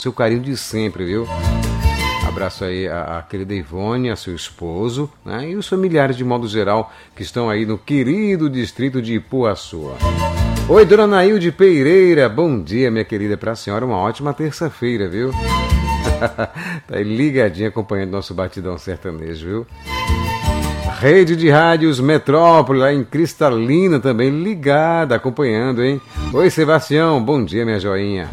seu carinho de sempre, viu? Abraço aí a querida Ivone, a seu esposo, né? E os familiares de modo geral que estão aí no querido distrito de Ipuaçu. Oi, dona Nailde Pereira, bom dia, minha querida, para a senhora uma ótima terça-feira, viu? Tá aí ligadinha acompanhando nosso batidão sertanejo, viu? Rede de Rádios Metrópole, lá em Cristalina também, ligada, acompanhando, hein? Oi, Sebastião, bom dia, minha joinha.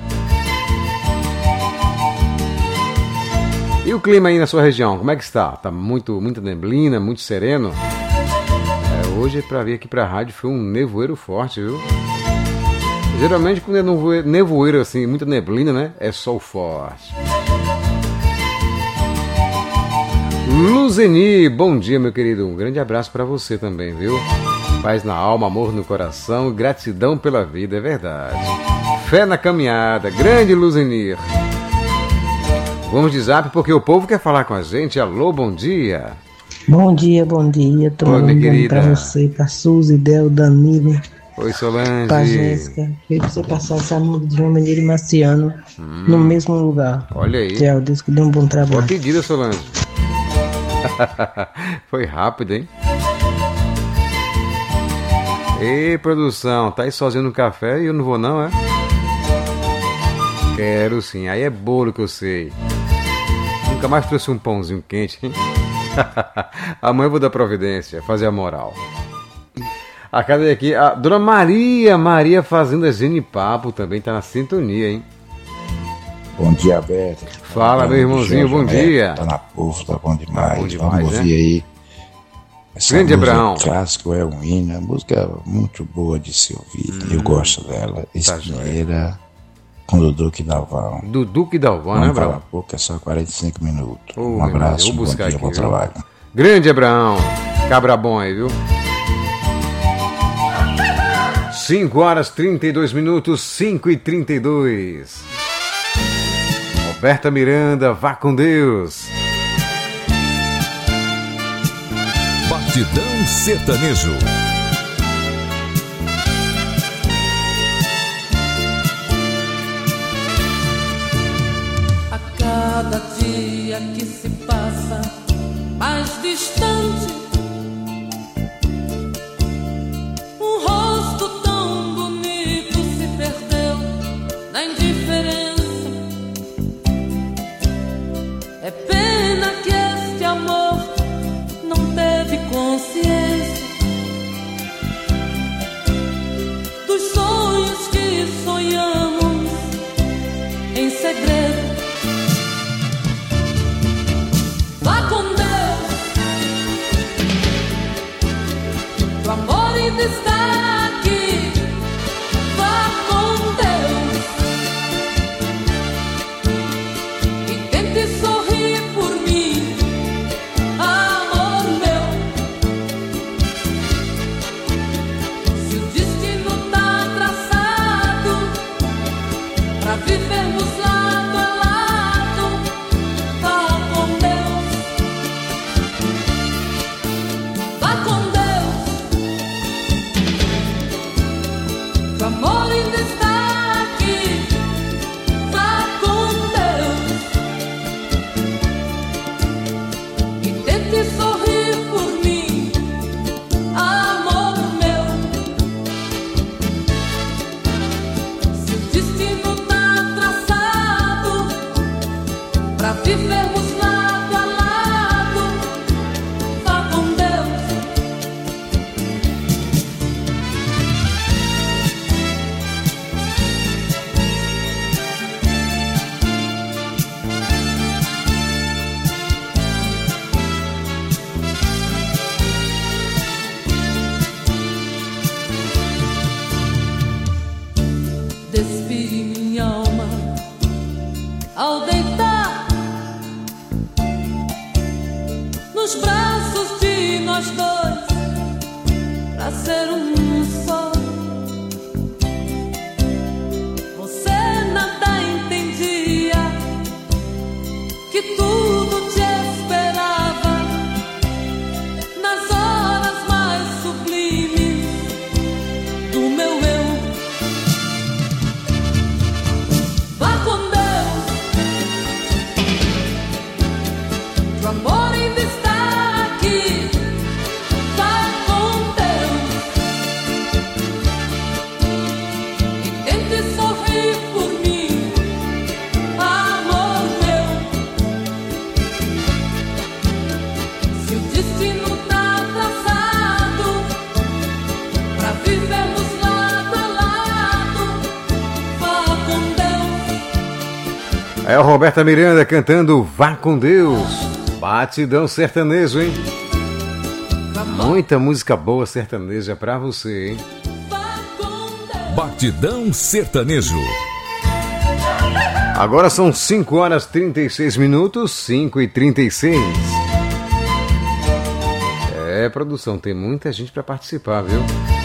E o clima aí na sua região, como é que está? Tá muita neblina, muito sereno? Hoje, para vir aqui pra rádio, foi um nevoeiro forte, viu? Geralmente, quando é nevoeiro assim, muita neblina, né? É sol forte. Luzeni, bom dia, meu querido. Um grande abraço para você também, viu? Paz na alma, amor no coração, gratidão pela vida, é verdade. Fé na caminhada, grande Luzeni. Vamos de zap porque o povo quer falar com a gente. Alô, bom dia. Bom dia. Tô mandando pra você, pra Suzy, Del, Danilo. Oi, Solange. Pra Jéssica. Queria você passar essa música de João Menino e Marciano no mesmo lugar. Olha aí. Tchau, Deus que dê um bom trabalho. Boa pedida, Solange. Foi rápido, hein? Ei, produção, tá aí sozinho no café e eu não vou não, é? Quero sim, aí é bolo que eu sei. Nunca mais trouxe um pãozinho quente, hein? Amanhã eu vou dar providência, fazer a moral. A cadê aqui? A dona Maria Fazenda Genipapo também tá na sintonia, hein? Bom dia, Beto. Fala, meu irmãozinho, bom dia. Tá na povo, tá bom demais. Tá bom demais, vamos ouvir aí. Essa grande música Abraão. Clássico é um hino, a música é muito boa de se ouvir. Eu gosto dela. Espinheira com Dudu que Dalvão. Dudu que Dalvão, né, Abraão? Para pouco é só 45 minutos. Oh, um abraço, bom dia, bom trabalho. Grande Abraão. Cabra bom aí, viu? 5 horas 32 minutos, 5h32. Roberta Miranda, vá com Deus. Batidão Sertanejo. A cada dia que se passa mais distante, um rosto tão bonito se perdeu na indiferença. É pena que este amor não teve consciência dos sonhos que sonhamos em segredo. Vá com Deus, o amor ainda está aqui. Vá com Deus e tente sorrir por mim, amor meu. Se o destino tá traçado pra vivermos lado a lado, vá com Deus, vá com Deus, que o amor ainda está aqui. Vá com Deus e tente sorrir por mim, amor meu. Se o destino tá traçado pra vivermos lado a lado, vá com Deus. Despi minha alma ao deitar nos braços de nós dois, pra ser um só. Você nada entendia, que tudo te esperava nas horas mais sublimes do meu eu. Vá com Deus, É o Roberta Miranda cantando Vá com Deus. Batidão sertanejo, hein? Muita música boa sertaneja pra você, hein? Batidão sertanejo. Agora são 5 horas 36 minutos, 5h36. É, produção, tem muita gente pra participar, viu?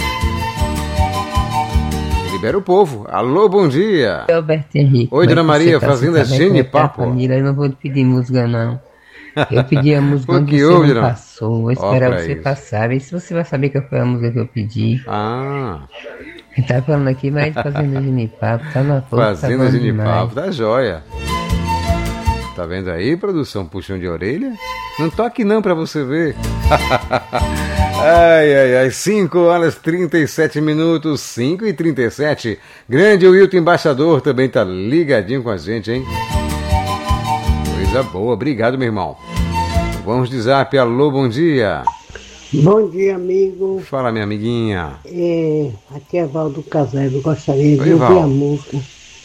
Libera o povo. Alô, bom dia. Alberto Henrique. Oi, Dona Maria, Fazenda Genipapo. Família, eu não vou te pedir música, não. Eu pedi a música O onde que você houve, não Dona? passou. Vou esperar pra você isso. passar. Vê se você vai saber qual foi a música que eu pedi. Ah, Quem tá falando aqui mais de Fazenda Genipapo. Tá na foto, Fazenda tá bom Genipapo, demais. tá joia. Tá vendo aí, produção? Puxão de orelha? Não toque não pra você ver. Ai, 5 horas 37 minutos, 5h37. Grande Wilton Embaixador também tá ligadinho com a gente, hein? Coisa boa, obrigado, meu irmão. Vamos de zap, alô, bom dia. Bom dia, amigo. Fala, minha amiguinha. Aqui é Valdo Caseiro. Gostaria de Oi, ouvir Val. a música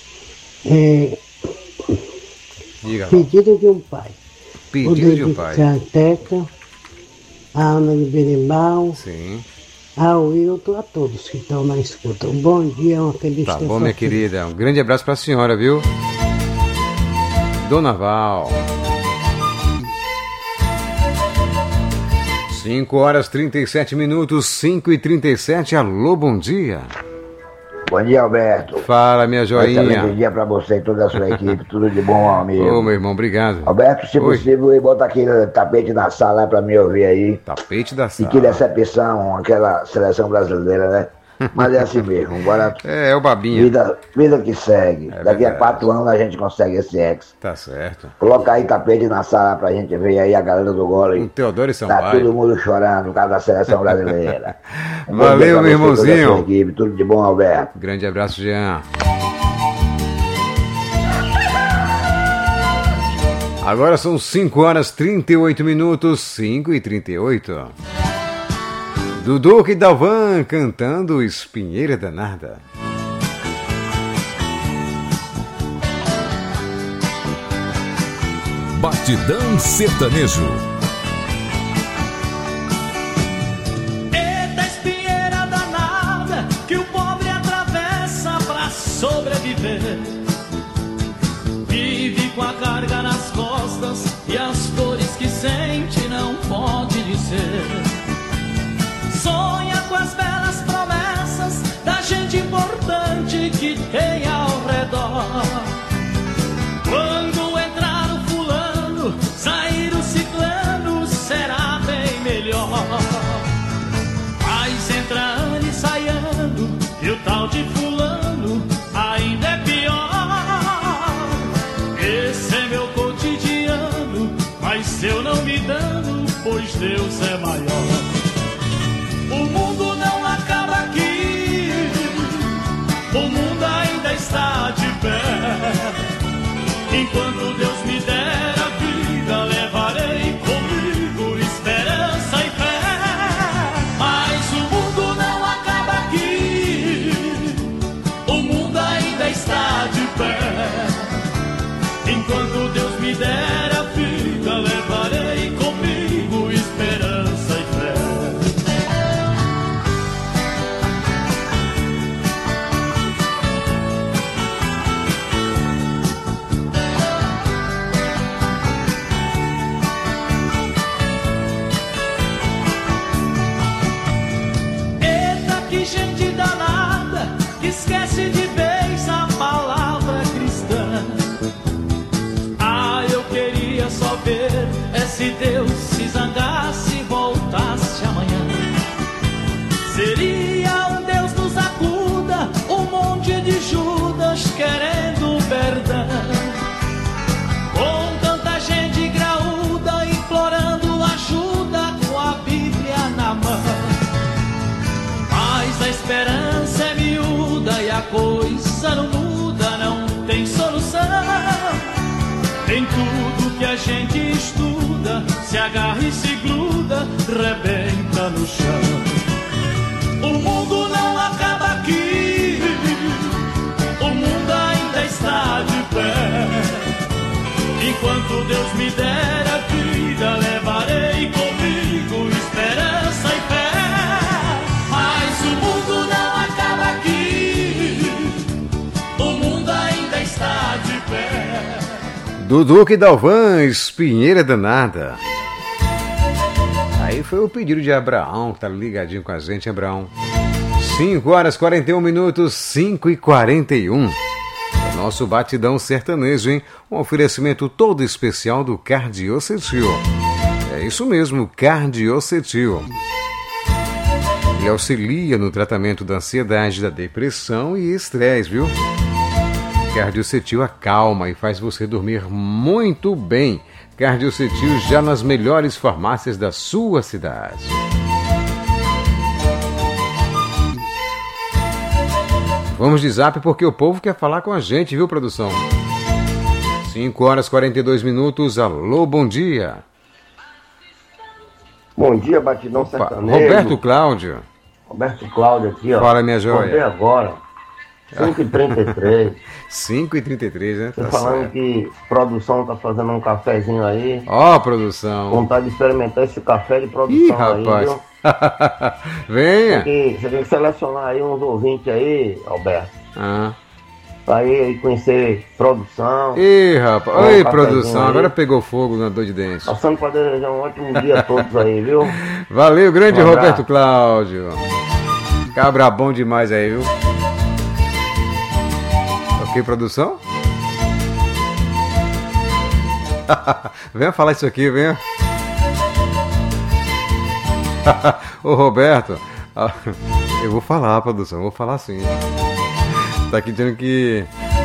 Diga, Val. Pedido de um Pai. Pedido de um pai. A Teca, a Ana de Berimbau, Sim. ao Wilton, a todos que estão na escuta. Um bom dia, uma feliz Tá bom, terça-feira. minha querida. Um grande abraço pra senhora, viu? Dona Val. 5 horas 37 minutos, 5h37. Alô, bom dia. Bom dia, Alberto. Fala, minha Excelente joinha. dia pra você e toda a sua equipe. Tudo de bom, amigo. Ô, meu irmão, obrigado. Alberto, se Oi. possível, bota aquele tapete na sala pra me ouvir aí. Tapete da E sala. que decepção, aquela seleção brasileira, né? Mas é assim mesmo. Agora, É o Babinha. vida que segue. Daqui a verdade. 4 anos a gente consegue esse ex. Tá certo. Coloca aí tapete na sala pra gente ver aí a galera do O gole. Teodoro e Tá Sampaio. todo mundo chorando por causa da seleção brasileira. Um bom Valeu, dia pra meu você e toda a sua irmãozinho. equipe. Tudo de bom, Alberto. Grande abraço, Jean. Agora são 5 horas 38 minutos, 5h38. Dudu e Dalvan cantando Espinheira Danada. Batidão sertanejo. Eita espinheira danada que o pobre atravessa pra sobreviver. Vive com a carga nas costas e as dores que sente não pode dizer. Sonha com as belas promessas da gente importante que tem ao redor. Quando entrar o fulano, sair o ciclano, será bem melhor. Mas entra ano e sai ano, e o tal de fulano ainda é pior. Esse é meu cotidiano, mas eu não me dano, pois Deus é maior. O mundo não acaba aqui, o mundo ainda está de pé. Enquanto Deus me der a vida, levarei comigo esperança e fé. Mas o mundo não acaba aqui, o mundo ainda está de pé. Enquanto Deus me der a vida, levarei comigo esperança e fé. Eita, que gente danada, que esquece de vez a palavra cristã. Ah, eu queria só ver se Deus se zangasse e voltasse amanhã. Seria um Deus nos acuda, um monte de Judas querendo perdão. Com tanta gente graúda implorando ajuda com a Bíblia na mão. Mas a esperança é miúda e a coisa não muda, não tem solução. Em tudo que a gente estuda, se agarra e se gruda, rebenta no chão. O mundo não acaba aqui, o mundo ainda está de pé. enquanto Deus me der a vida, levarei comigo esperança e fé. Mas o mundo não acaba aqui, o mundo ainda está de pé. Dudu e Dalvan, Espinheira Danada. Aí foi o pedido de Abraão, que tá ligadinho com a gente, Abraão. 5h41, 5h41. Nosso batidão sertanejo, hein? Um oferecimento todo especial do Cardiocetil. É isso mesmo, Cardiocetil. Ele auxilia no tratamento da ansiedade, da depressão e estresse, viu? Cardiocetil acalma e faz você dormir muito bem. Cardiocetil já nas melhores farmácias da sua cidade. Vamos de zap porque o povo quer falar com a gente, viu, produção? 5h42. Alô, bom dia. Bom dia, Batidão Sertanejo. Roberto Cláudio. Roberto Cláudio aqui, ó. Fala, minha joia. Acordei agora. 5h33. 5h33, né? Tô falando certo. Que produção tá fazendo um cafezinho aí. Ó, produção. Vontade de experimentar esse café de produção. Ih, rapaz. Aí, viu? Venha. Você tem que selecionar aí uns ouvintes aí, Alberto. Ah. Pra aí conhecer produção. Ih, rapaz. Oi, produção. Aí. Agora pegou fogo na dor de dente. Passando pra desejar um ótimo dia a todos aí, viu? Valeu, grande Roberto Cláudio. Cabra bom demais aí, viu? Ok, produção? Venha falar isso aqui, venha. Ô Roberto, eu vou falar, produção, vou falar sim. Tá aqui dizendo que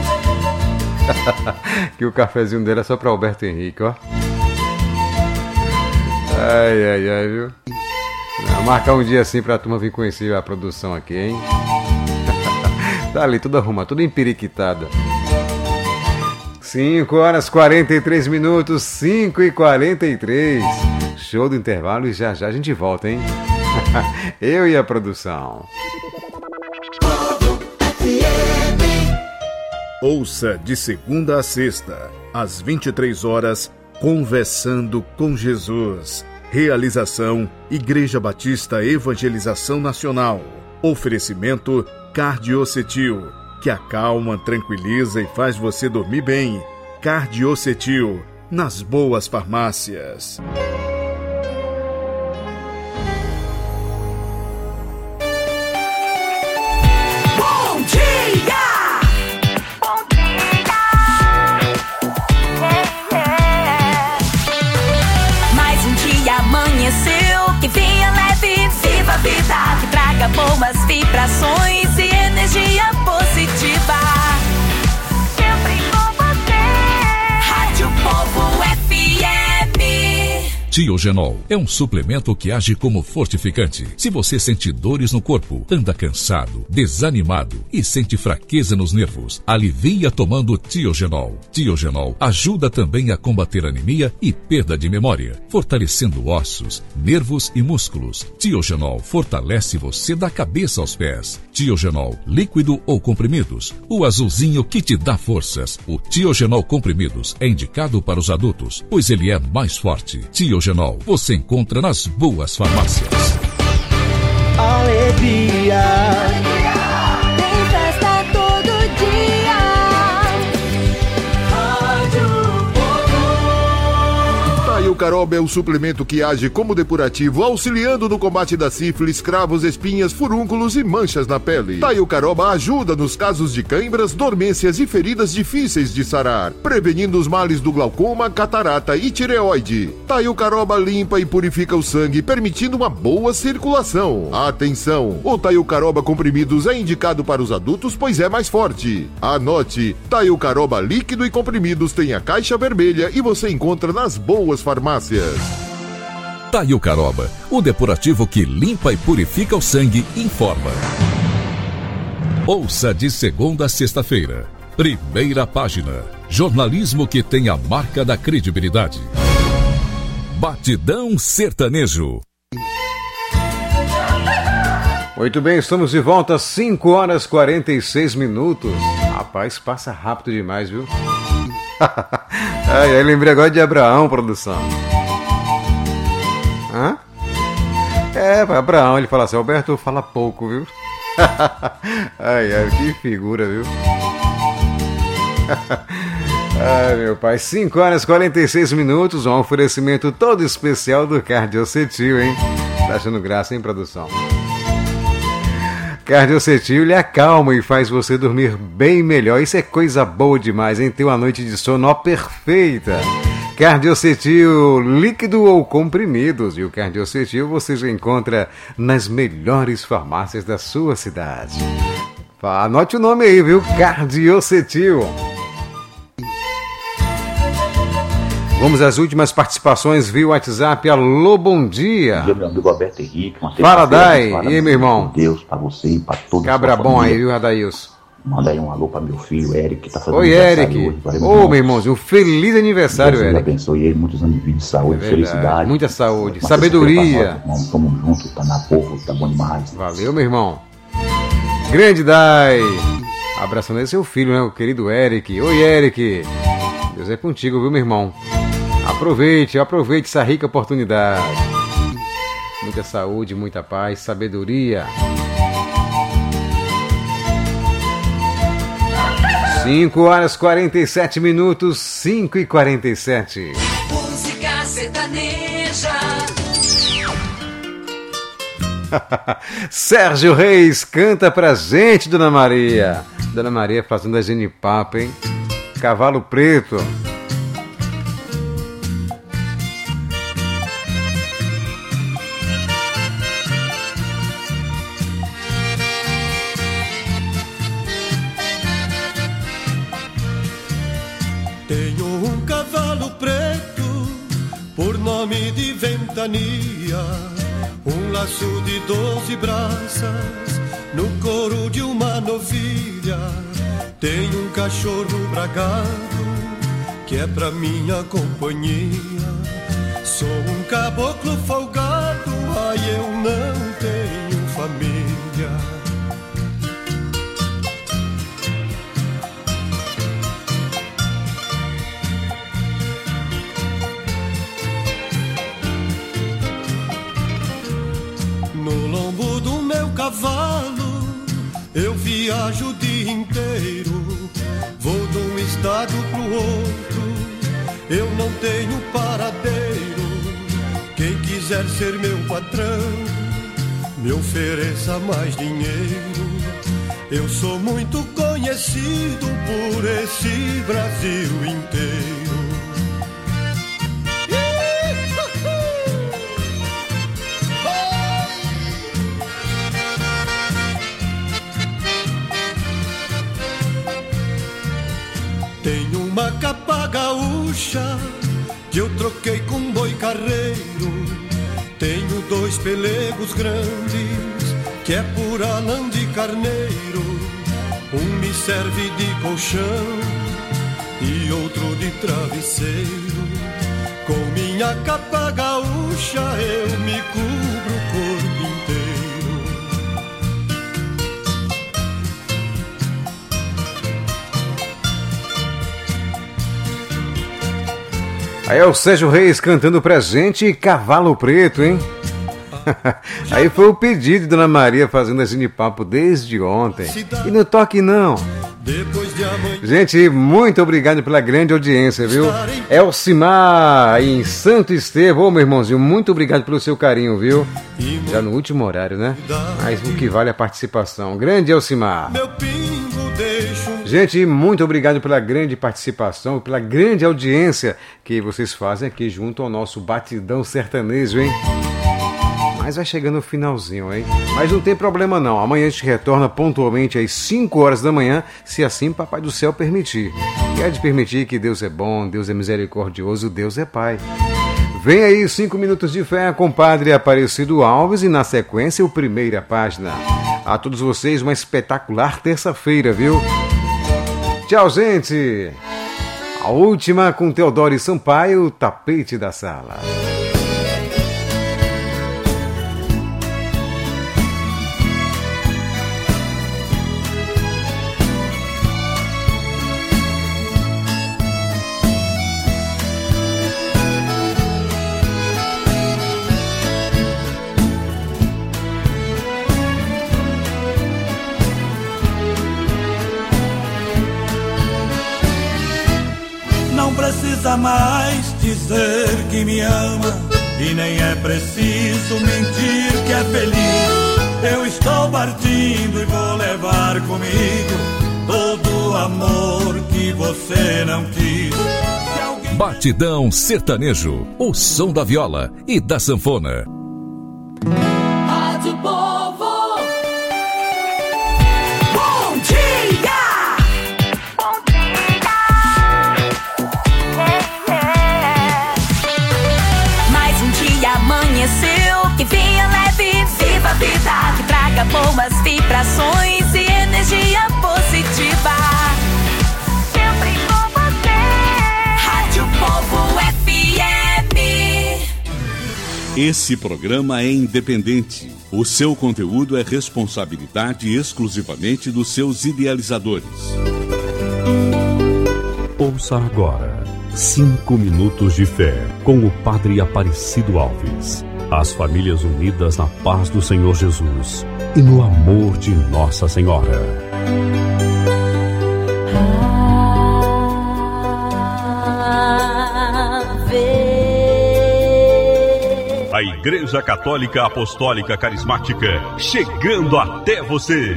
que o cafezinho dele é só pra Alberto Henrique, ó. Ai, viu? Vou marcar um dia assim pra turma vir conhecer a produção aqui, hein? Tá ali, tudo arrumado, tudo empiriquitada. 5h43, 5h43. Show do intervalo e já a gente volta, hein? Eu e a produção. Ouça de segunda a sexta, às 23h, Conversando com Jesus. Realização Igreja Batista Evangelização Nacional. Oferecimento Cardiocetil, que acalma, tranquiliza e faz você dormir bem. Cardiocetil, nas boas farmácias. Que venha leve, viva a vida, que traga boas vibrações e energia positiva. Sempre com você. Rádio Povo FM. Tiogenol é um suplemento que age como fortificante. Se você sente dores no corpo, anda cansado, desanimado e sente fraqueza nos nervos, alivia tomando Tiogenol. Tiogenol ajuda também a combater anemia e perda de memória, fortalecendo ossos, nervos e músculos. Tiogenol fortalece você da cabeça aos pés. Tiogenol, líquido ou comprimidos, o azulzinho que te dá forças. O Tiogenol comprimidos é indicado para os adultos, pois ele é mais forte. Tiogenol você encontra nas boas farmácias. Alegria, tem festa todo dia. Rádio Povo. Taiocaroba é o suplemento que age como depurativo, auxiliando no combate da sífilis, cravos, espinhas, furúnculos e manchas na pele. Taiocaroba ajuda nos casos de cãibras, dormências e feridas difíceis de sarar, prevenindo os males do glaucoma, catarata e tireoide. Taiocaroba limpa e purifica o sangue, permitindo uma boa circulação. Atenção! O Taiocaroba comprimidos é indicado para os adultos, pois é mais forte. Anote: Taiocaroba líquido e comprimidos tem a caixa vermelha e você encontra nas boas farmácias. Taiocaroba, o depurativo que limpa e purifica o sangue, informa. Ouça de segunda a sexta-feira. Primeira página. Jornalismo que tem a marca da credibilidade. Batidão Sertanejo. Muito bem, estamos de volta, 5h46. Rapaz, passa rápido demais, viu? Ai, lembrei agora de Abraão, produção. Hã? Abraão, ele fala assim, Alberto, fala pouco, viu? Ai, que figura, viu? Ai, meu pai, 5 horas e 46 minutos, um oferecimento todo especial do Cardiocetil, hein? Tá achando graça, hein, produção? Cardiocetil, ele acalma e faz você dormir bem melhor. Isso é coisa boa demais, hein? Ter uma noite de sono perfeita. Cardiocetil, líquido ou comprimidos. E o Cardiocetil você já encontra nas melhores farmácias da sua cidade. Anote o nome aí, viu? Cardiocetil. Vamos às últimas participações via WhatsApp. Alô, bom dia. Bom dia, meu amigo Alberto Henrique. Fala, Dai. E aí, meu irmão? Deus, pra você e pra todos. Cabra bom aí, viu, Adailson? Manda aí um alô pra meu filho, Eric, que tá fazendo oi, Eric. Ô, meu irmãozinho, feliz aniversário, Deus Eric. Abençoe ele, muitos anos de vida, de saúde, felicidade. Muita saúde, sabedoria. Tamo junto, tá na porra, tá bom demais. Valeu, meu irmão. Grande Dai. Abraçando aí seu filho, né, o querido Eric. Oi, Eric. Deus é contigo, viu, meu irmão? Aproveite essa rica oportunidade. Muita saúde, muita paz, sabedoria. 5 horas 47 minutos, 5h47. Música sertaneja. Sérgio Reis canta pra gente, Dona Maria. Dona Maria fazendo a genipapo, hein? Cavalo Preto. Tenho um cavalo preto, por nome de Ventania, um laço de 12 braças, no couro de uma novilha. Tenho um cachorro bragado, que é pra minha companhia. Sou um caboclo folgado, ai eu não tenho família. No lombo do meu cavalo eu viajo o dia inteiro, vou de um estado pro outro, eu não tenho paradeiro. Quem quiser ser meu patrão, me ofereça mais dinheiro. Eu sou muito conhecido por esse Brasil inteiro. Tenho uma capa gaúcha que eu troquei com boi carreiro. Tenho 2 pelegos grandes que é pura lã de carneiro. Um me serve de colchão e outro de travesseiro. Com minha capa gaúcha eu me cubro o corpo inteiro. Aí é o Sérgio Reis cantando pra gente Cavalo Preto, hein? Aí foi o pedido de Dona Maria fazendo a genipapo desde ontem. E não toque não. Gente, muito obrigado pela grande audiência, viu? Elcimar em Santo Estevão. Ô, meu irmãozinho, muito obrigado pelo seu carinho, viu? Já no último horário, né? Mas o que vale é a participação. Grande Elcimar. Gente, muito obrigado pela grande participação, pela grande audiência que vocês fazem aqui junto ao nosso Batidão Sertanejo, hein? Mas vai chegando o finalzinho, hein? Mas não tem problema não, amanhã a gente retorna pontualmente às 5 horas da manhã, se assim Papai do Céu permitir. E há de permitir que Deus é bom, Deus é misericordioso, Deus é Pai. Vem aí 5 minutos de fé com o Padre Aparecido Alves e na sequência o Primeira Página. A todos vocês uma espetacular terça-feira, viu? Tchau, gente! A última com Teodoro Sampaio, Tapete da Sala. precisa mais dizer que me ama, e nem é preciso mentir que é feliz. Eu estou partindo e vou levar comigo todo o amor que você não quis. Batidão Sertanejo, o som da viola e da sanfona. Rádio Povo. Bom dia! Bom dia! Mais um dia amanheceu, que venha leve, viva a vida, que traga boas vibrações e energia positiva. Sempre com você. Rádio Povo FM. Esse programa é independente. O seu conteúdo é responsabilidade exclusivamente dos seus idealizadores. Ouça agora 5 minutos de fé com o Padre Aparecido Alves. As famílias unidas na paz do Senhor Jesus e no amor de Nossa Senhora. A Igreja Católica Apostólica Carismática, chegando até você.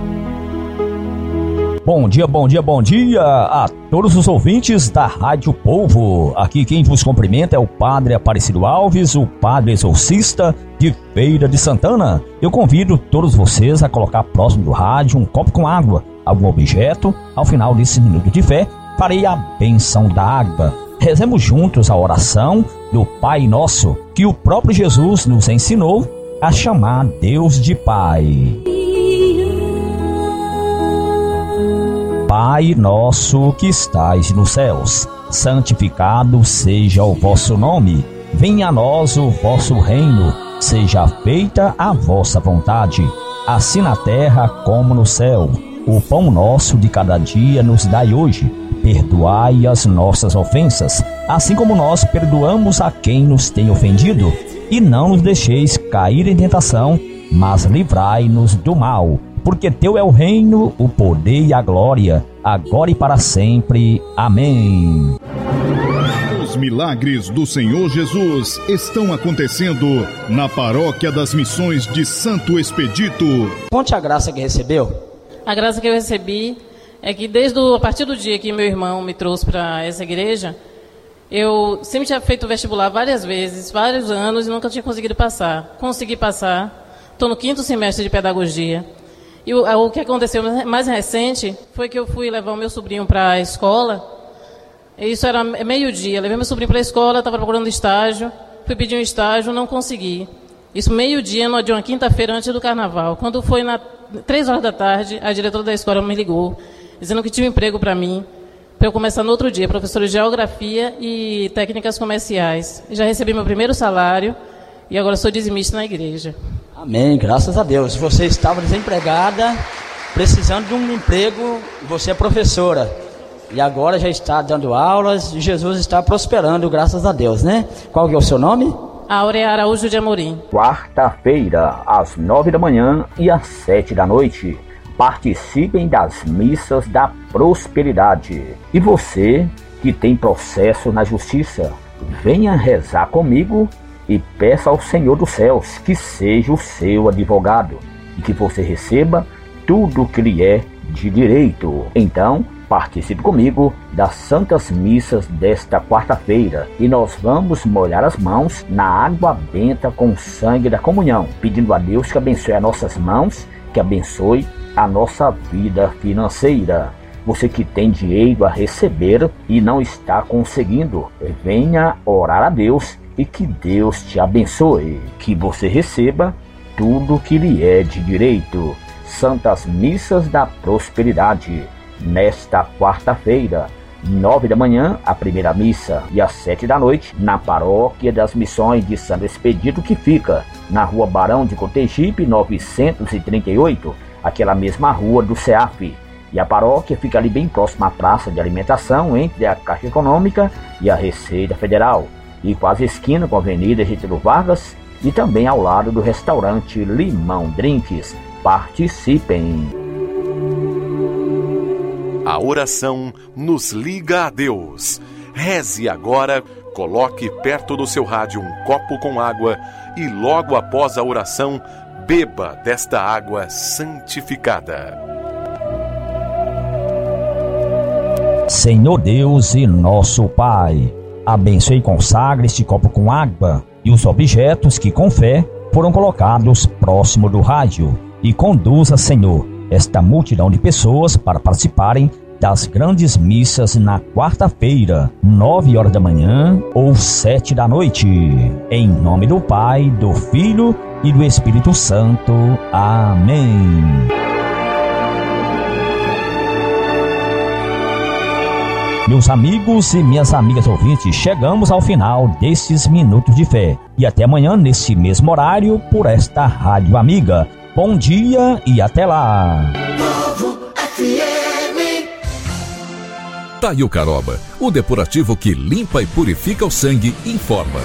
Bom dia, bom dia, bom dia a todos os ouvintes da Rádio Povo. Aqui quem vos cumprimenta é o Padre Aparecido Alves, o Padre Exorcista de Feira de Santana. Eu convido todos vocês a colocar próximo do rádio um copo com água, algum objeto. Ao final desse minuto de fé, farei a bênção da água. Rezemos juntos a oração do Pai Nosso, que o próprio Jesus nos ensinou a chamar Deus de Pai. Pai nosso que estais nos céus, santificado seja o vosso nome. Venha a nós o vosso reino, seja feita a vossa vontade, assim na terra como no céu. O pão nosso de cada dia nos dai hoje. Perdoai as nossas ofensas, assim como nós perdoamos a quem nos tem ofendido. E não nos deixeis cair em tentação, mas livrai-nos do mal. Porque teu é o reino, o poder e a glória, agora e para sempre. Amém. Os milagres do Senhor Jesus estão acontecendo na Paróquia das Missões de Santo Expedito. Conte a graça que recebeu. A graça que eu recebi é que a partir do dia que meu irmão me trouxe para essa igreja, eu sempre tinha feito vestibular várias vezes, vários anos, e nunca tinha conseguido passar. Consegui passar, estou no 5º semestre de pedagogia. E o que aconteceu mais recente foi que eu fui levar o meu sobrinho para a escola. Isso era meio-dia. Levei meu sobrinho para a escola, estava procurando estágio. Fui pedir um estágio, não consegui. Isso meio-dia, de uma quinta-feira antes do carnaval. Quando foi 3 horas da tarde, a diretora da escola me ligou, dizendo que tinha um emprego para mim, para eu começar no outro dia, professora de Geografia e Técnicas Comerciais. Já recebi meu primeiro salário e agora sou dizimista na igreja. Amém, graças a Deus. Você estava desempregada, precisando de um emprego, você é professora. E agora já está dando aulas e Jesus está prosperando, graças a Deus, né? Qual que é o seu nome? Áurea Araújo de Amorim. Quarta-feira, às 9 da manhã e às 7 da noite. Participem das missas da prosperidade. E você que tem processo na justiça, venha rezar comigo e peça ao Senhor dos Céus que seja o seu advogado e que você receba tudo o que lhe é de direito. Então, participe comigo das Santas Missas desta quarta-feira e nós vamos molhar as mãos na água benta com o sangue da comunhão, pedindo a Deus que abençoe as nossas mãos, que abençoe a nossa vida financeira. Você que tem dinheiro a receber e não está conseguindo, venha orar a Deus e que Deus te abençoe, que você receba tudo que lhe é de direito. Santas Missas da Prosperidade, nesta quarta-feira, 9 da manhã, a primeira missa, e às 7 da noite, na Paróquia das Missões de Santo Expedito, que fica na Rua Barão de Cotegipe, 938, aquela mesma rua do CEAF. E a paróquia fica ali bem próxima à praça de alimentação, entre a Caixa Econômica e a Receita Federal, e quase esquina com a Avenida Getúlio Vargas, e também ao lado do restaurante Limão Drinks. Participem! A oração nos liga a Deus. Reze agora, coloque perto do seu rádio um copo com água e logo após a oração, beba desta água santificada. Senhor Deus e nosso Pai, abençoe e consagre este copo com água e os objetos que com fé foram colocados próximo do rádio e conduza, Senhor, esta multidão de pessoas para participarem das grandes missas na quarta-feira, 9 horas da manhã ou 7 da noite. Em nome do Pai, do Filho e do Espírito Santo. Amém. Meus amigos e minhas amigas ouvintes, chegamos ao final desses Minutos de Fé. E até amanhã, nesse mesmo horário, por esta Rádio Amiga. Bom dia e até lá! Novo FM. Taio Caroba, o depurativo que limpa e purifica o sangue, informa.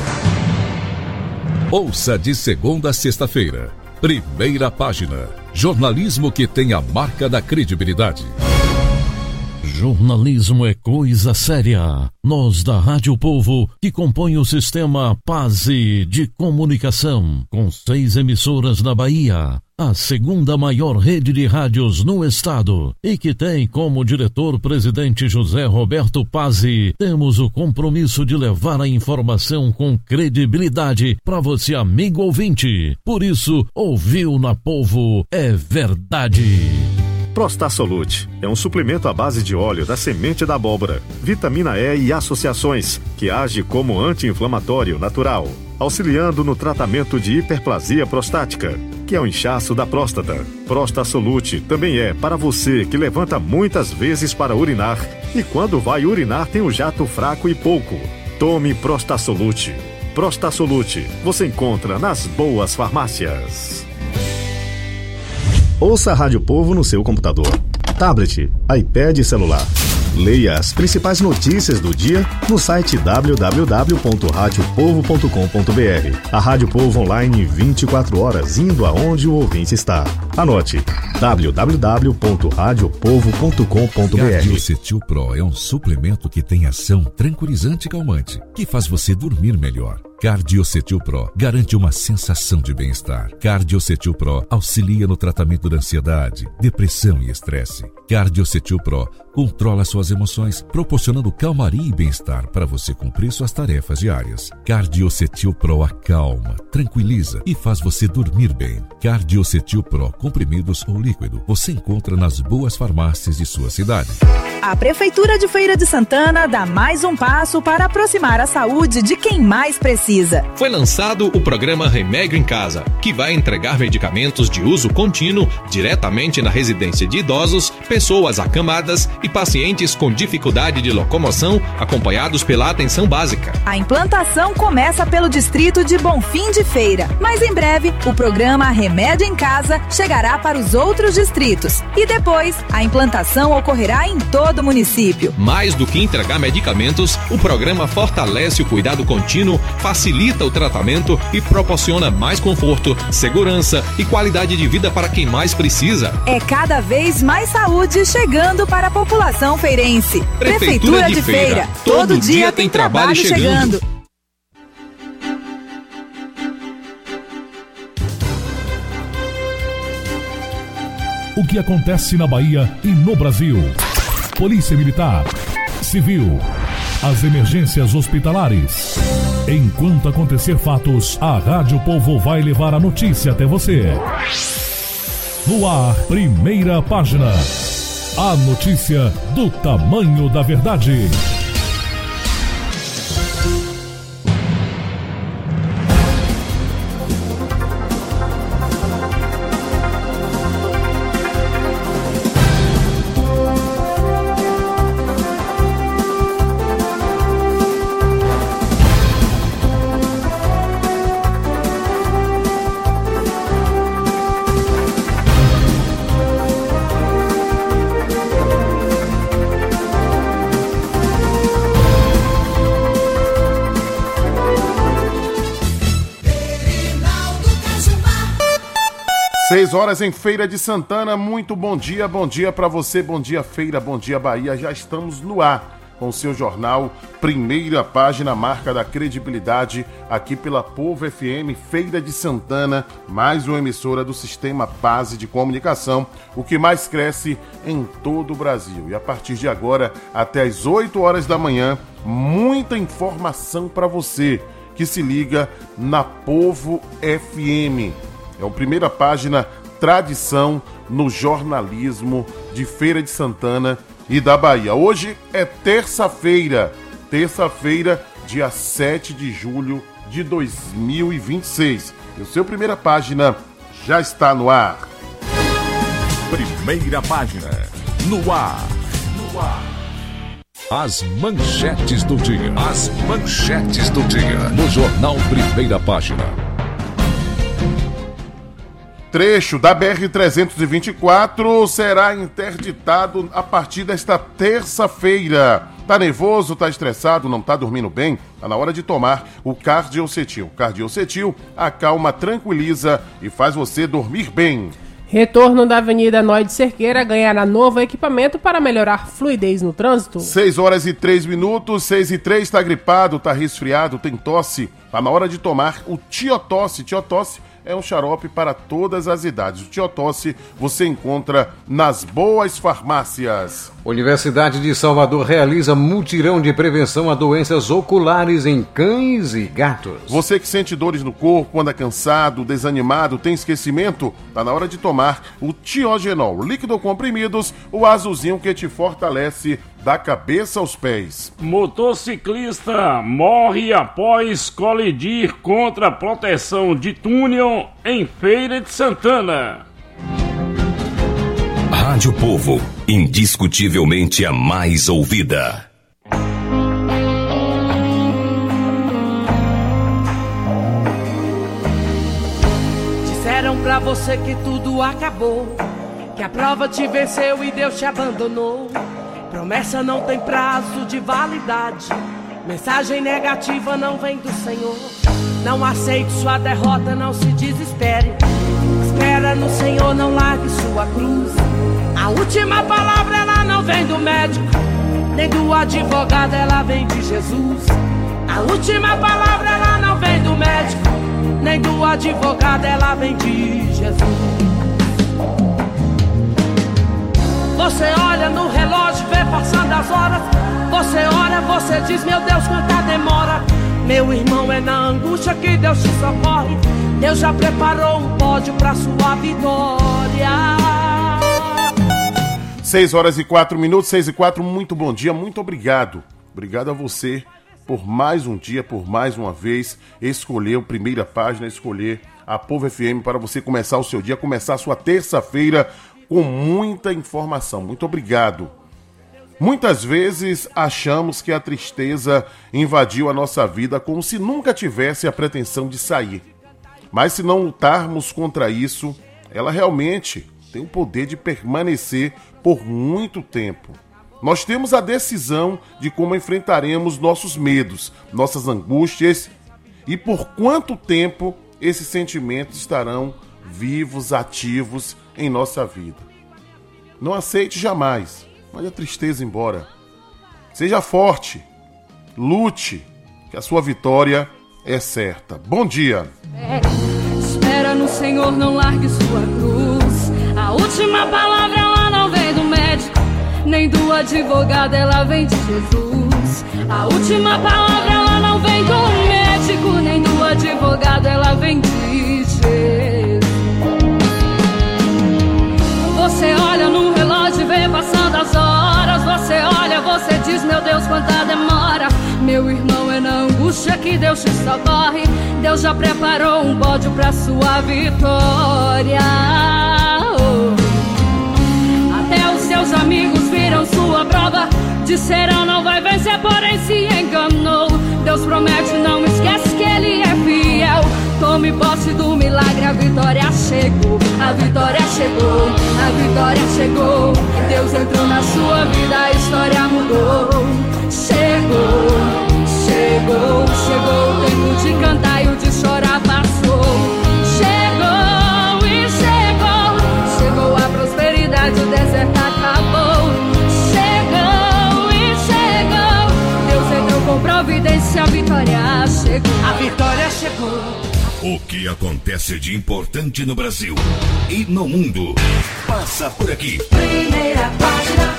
Ouça de segunda a sexta-feira. Primeira página. Jornalismo que tem a marca da credibilidade. Jornalismo é coisa séria. Nós da Rádio Povo, que compõe o sistema Pase de Comunicação, com 6 emissoras na Bahia, a segunda maior rede de rádios no estado, e que tem como diretor-presidente José Roberto Pazzi, temos o compromisso de levar a informação com credibilidade para você, amigo ouvinte. Por isso, ouviu na Povo é verdade. Prostasolute é um suplemento à base de óleo da semente da abóbora, vitamina E e associações, que age como anti-inflamatório natural, auxiliando no tratamento de hiperplasia prostática, que é o inchaço da próstata. Prostasolute também é para você que levanta muitas vezes para urinar e quando vai urinar tem um jato fraco e pouco. Tome Prostasolute. Prostasolute você encontra nas boas farmácias. Ouça a Rádio Povo no seu computador, tablet, iPad e celular. Leia as principais notícias do dia no site www.radiopovo.com.br. A Rádio Povo online 24 horas, indo aonde o ouvinte está. Anote: www.radiopovo.com.br. Cardiocetil Pro é um suplemento que tem ação tranquilizante e calmante, que faz você dormir melhor. Cardiocetil Pro garante uma sensação de bem-estar. Cardiocetil Pro auxilia no tratamento da ansiedade, depressão e estresse. Cardiocetil Pro controla suas emoções, proporcionando calmaria e bem-estar para você cumprir suas tarefas diárias. Cardiocetil Pro acalma, tranquiliza e faz você dormir bem. Cardiocetil Pro, comprimidos ou líquido, você encontra nas boas farmácias de sua cidade. A Prefeitura de Feira de Santana dá mais um passo para aproximar a saúde de quem mais precisa. Foi lançado o programa Remédio em Casa, que vai entregar medicamentos de uso contínuo diretamente na residência de idosos, pessoas acamadas e pacientes com dificuldade de locomoção, acompanhados pela atenção básica. A implantação começa pelo distrito de Bonfim de Feira, mas em breve o programa Remédio em Casa chegará para os outros distritos e depois a implantação ocorrerá em todo o município. Mais do que entregar medicamentos, o programa fortalece o cuidado contínuo, facilita o tratamento e proporciona mais conforto, segurança e qualidade de vida para quem mais precisa. É cada vez mais saúde chegando para a população feirense. Prefeitura de Feira. Todo dia tem trabalho chegando. O que acontece na Bahia e no Brasil? Polícia Militar, Civil, as emergências hospitalares. Enquanto acontecer fatos, a Rádio Povo vai levar a notícia até você. No ar, primeira página. A notícia do tamanho da verdade. Seis horas em Feira de Santana, muito bom dia para você, bom dia Feira, bom dia Bahia, já estamos no ar com seu jornal Primeira Página, marca da credibilidade aqui pela Povo FM, Feira de Santana, mais uma emissora do Sistema Paz de Comunicação, o que mais cresce em todo o Brasil. E a partir de agora, até às 8 horas da manhã, muita informação para você que se liga na Povo FM. É o Primeira Página, tradição no jornalismo de Feira de Santana e da Bahia. Hoje é terça-feira, dia 7 de julho de 2026. E o seu Primeira Página já está no ar. Primeira Página, no ar. As manchetes do dia. No Jornal Primeira Página. Trecho da BR-324 será interditado a partir desta terça-feira. Tá nervoso, tá estressado, não tá dormindo bem? Tá na hora de tomar o Cardiocetil. Cardiocetil acalma, tranquiliza e faz você dormir bem. Retorno da Avenida Noide Cerqueira ganhará novo equipamento para melhorar fluidez no trânsito. 6 horas e 3 minutos, 6 e 3, tá gripado, tá resfriado, tem tosse. Tá na hora de tomar o Tiotosse. Tiotosse é um xarope para todas as idades. O Tiotosse você encontra nas boas farmácias. Universidade de Salvador realiza mutirão de prevenção a doenças oculares em cães e gatos. Você que sente dores no corpo, anda cansado, desanimado, tem esquecimento, tá na hora de tomar o Tiogenol, líquido comprimidos, o azulzinho que te fortalece da cabeça aos pés. Motociclista morre após colidir contra a proteção de túnel em Feira de Santana. Rádio Povo, indiscutivelmente a mais ouvida. Disseram pra você que tudo acabou, que a prova te venceu e Deus te abandonou. Promessa não tem prazo de validade, mensagem negativa não vem do Senhor. Não aceite sua derrota, não se desespere. Espera no Senhor, não largue sua cruz. A última palavra ela não vem do médico, nem do advogado, ela vem de Jesus. A última palavra ela não vem do médico, nem do advogado, ela vem de Jesus. Você olha no relógio, vê passando as horas. Você ora, você diz, meu Deus, quanta demora. Meu irmão, é na angústia que Deus te socorre. Deus já preparou um pódio pra sua vitória. 6 horas e 4 minutos, 6 e 4, muito bom dia, muito obrigado. Obrigado a você por mais um dia, por mais uma vez, escolher o Primeira Página, escolher a Povo FM para você começar o seu dia, começar a sua terça-feira com muita informação. Muito obrigado. Muitas vezes achamos que a tristeza invadiu a nossa vida como se nunca tivesse a pretensão de sair. Mas se não lutarmos contra isso, ela realmente tem o poder de permanecer por muito tempo. Nós temos a decisão de como enfrentaremos nossos medos, nossas angústias e por quanto tempo esses sentimentos estarão vivos, ativos em nossa vida. Não aceite jamais, mande a tristeza embora. Seja forte, lute, que a sua vitória é certa. Bom dia. Espera no Senhor, não largue sua cruz. A última palavra ela não vem do médico, nem do advogado, ela vem de Jesus. A última palavra ela não vem do médico, nem do advogado, ela vem de Jesus. Você olha no relógio e vê passando as horas. Você olha, você diz, meu Deus, quanta demora. Meu irmão, é na angústia que Deus te socorre. Deus já preparou um pódio pra sua vitória. Até os seus amigos viram sua prova, disseram não vai vencer, porém se enganou. Deus promete, não esquece que Ele é fiel. Tome posse do milagre, a vitória chegou. A vitória chegou, a vitória chegou. Deus entrou na sua vida, a história mudou. Chegou, chegou, chegou. O tempo de cantar e o de chorar passou. Chegou e chegou, chegou a prosperidade, o deserto acabou. Chegou e chegou, vitória chegou. A vitória chegou. O que acontece de importante no Brasil e no mundo passa por aqui. Primeira página.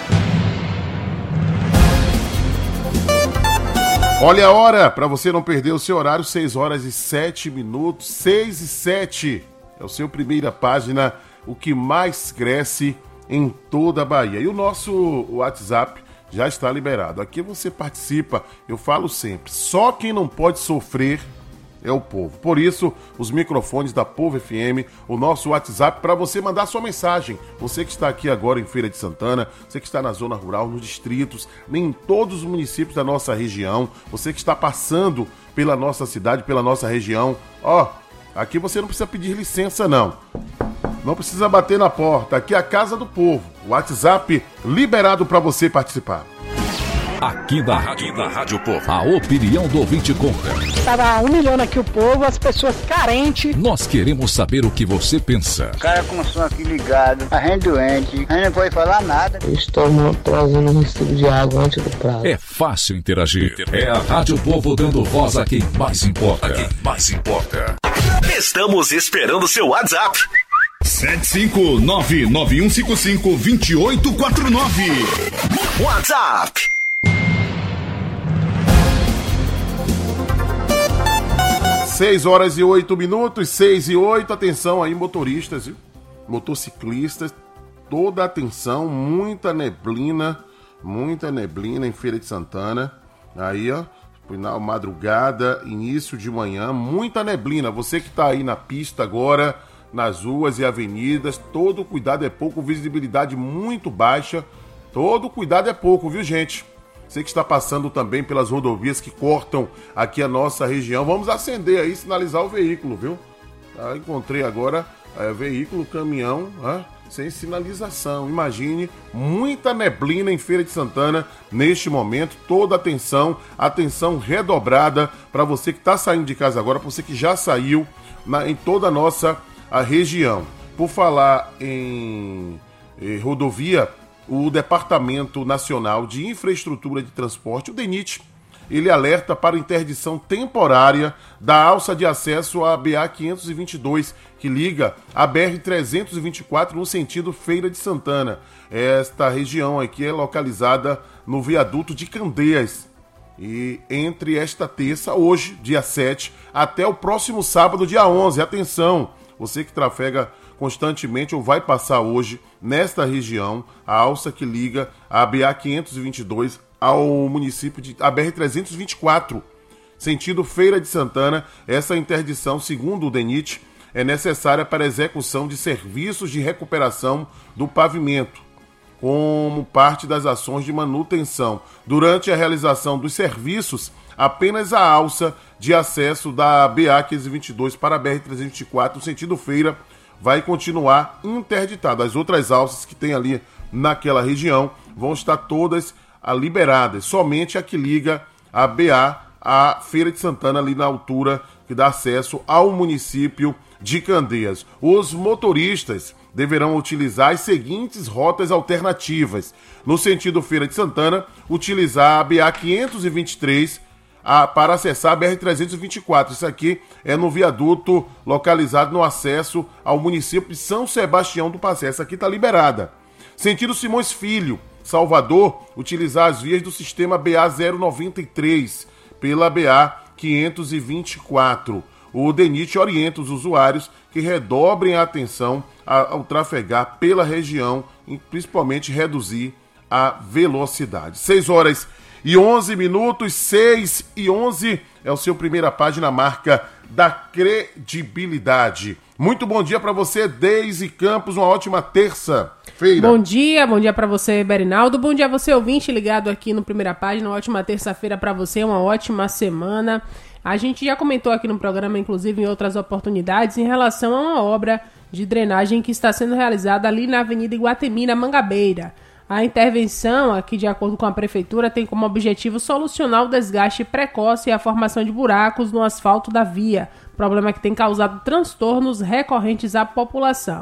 Olha a hora, para você não perder o seu horário, 6 horas e 7 minutos, 6 e 7. É o seu Primeira Página, o que mais cresce em toda a Bahia. E o nosso WhatsApp já está liberado. Aqui você participa, eu falo sempre, só quem não pode sofrer é o povo. Por isso, os microfones da Povo FM, o nosso WhatsApp, para você mandar sua mensagem. Você que está aqui agora em Feira de Santana, você que está na zona rural, nos distritos, em todos os municípios da nossa região, você que está passando pela nossa cidade, pela nossa região, aqui você não precisa pedir licença, não. Não precisa bater na porta. Aqui é a Casa do Povo. O WhatsApp liberado para você participar. Aqui da Rádio Povo, a opinião do ouvinte conta. Estava humilhando aqui o povo, as pessoas carentes. Nós queremos saber o que você pensa. O cara começou aqui ligado, a gente doente, a gente não pode falar nada. Estou trazendo um recibo de água antes do prazo. É fácil interagir. É a Rádio Povo dando voz a quem mais importa. Estamos esperando seu WhatsApp. 759-9155-2849. WhatsApp. 6 horas e 8 minutos, 6 e 8, atenção aí motoristas, viu? Motociclistas, toda atenção, muita neblina em Feira de Santana, aí final madrugada, início de manhã, muita neblina, você que tá aí na pista agora, nas ruas e avenidas, todo cuidado é pouco, visibilidade muito baixa, todo cuidado é pouco, viu gente? Você que está passando também pelas rodovias que cortam aqui a nossa região, vamos acender aí, sinalizar o veículo, viu? Encontrei agora veículo, caminhão, sem sinalização. Imagine, muita neblina em Feira de Santana neste momento, toda atenção redobrada para você que está saindo de casa agora, para você que já saiu em toda a nossa região. Por falar em rodovia, o Departamento Nacional de Infraestrutura de Transporte, o DENIT, ele alerta para interdição temporária da alça de acesso à BA-522, que liga a BR-324 no sentido Feira de Santana. Esta região aqui é localizada no viaduto de Candeias. E entre esta terça, hoje, dia 7, até o próximo sábado, dia 11, atenção, você que trafega constantemente ou vai passar hoje nesta região, a alça que liga a BA-522 ao município de a BR-324, sentido Feira de Santana. Essa interdição, segundo o DENIT, é necessária para a execução de serviços de recuperação do pavimento, como parte das ações de manutenção. Durante a realização dos serviços, apenas a alça de acesso da BA-522 para a BR-324, no sentido Feira, vai continuar interditada. As outras alças que tem ali naquela região vão estar todas liberadas. Somente a que liga a BA à Feira de Santana, ali na altura que dá acesso ao município de Candeias. Os motoristas deverão utilizar as seguintes rotas alternativas. No sentido Feira de Santana, utilizar a BA-523 para acessar a BR-324. Isso aqui é no viaduto localizado no acesso ao município de São Sebastião do Passé. Essa aqui está liberada. Sentido Simões Filho, Salvador, utilizar as vias do sistema BA-093 pela BA-524. O DENIT orienta os usuários que redobrem a atenção ao trafegar pela região, e principalmente reduzir a velocidade. 6 horas e 11 minutos, 6 e 11, é o seu Primeira Página, marca da credibilidade. Muito bom dia para você, Deise Campos, uma ótima terça-feira. Bom dia para você, Berinaldo, bom dia a você, ouvinte ligado aqui no Primeira Página, uma ótima terça-feira para você, uma ótima semana. A gente já comentou aqui no programa, inclusive em outras oportunidades, em relação a uma obra de drenagem que está sendo realizada ali na Avenida Iguatemi, na Mangabeira. A intervenção, aqui de acordo com a Prefeitura, tem como objetivo solucionar o desgaste precoce e a formação de buracos no asfalto da via, problema que tem causado transtornos recorrentes à população.